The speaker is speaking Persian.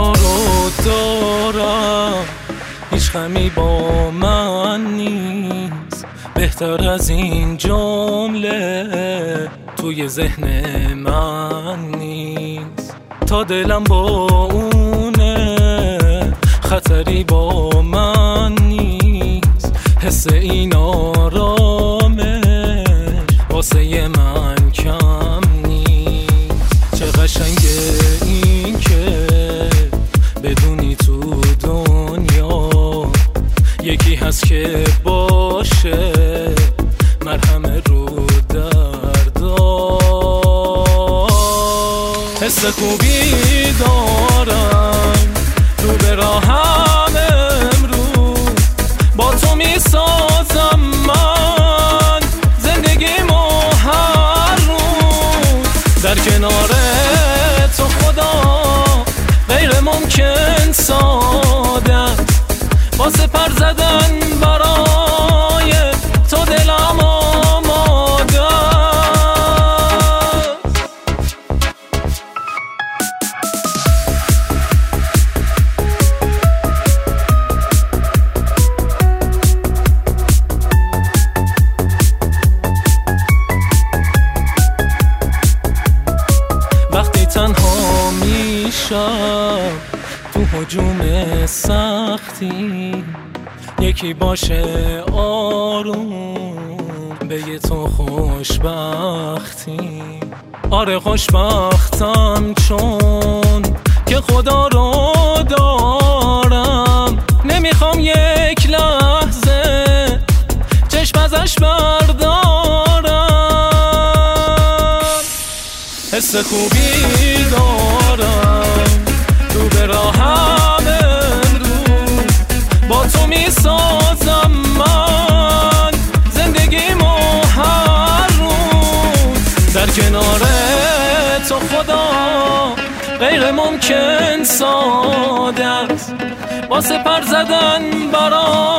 تو رو دارم، هیچ غمی با من نیست. بهتر از این جمله توی ذهن من نیست. تا دلم با اونه خطری با من نیست. حس این آرامش واسه من کم نیست. چه قشنگه این که بدونی تو دنیا یکی هست که باشه مرهم رو دردا. حس خوبی دارم رو به راهم امروز، با تو میسازم من زندگیمو هر روز. در کنار تو خدا غیر ممکن ساده است، واسه پر زدن برای تو دلم آماده است. وقتی تنها میشم تو هجوم سختی، یکی باشه آروم بگه تو خوشبختی. آره خوشبختم چون که خدا رو دارم، نمیخوام یک لحظه چشم ازش بردارم. حس خوبی دارم رو به راهم امروز، با تو میسازم من زندگیمو هر روز. در کنار تو خدا غیر ممکن ساده است، واسه پر زدن برای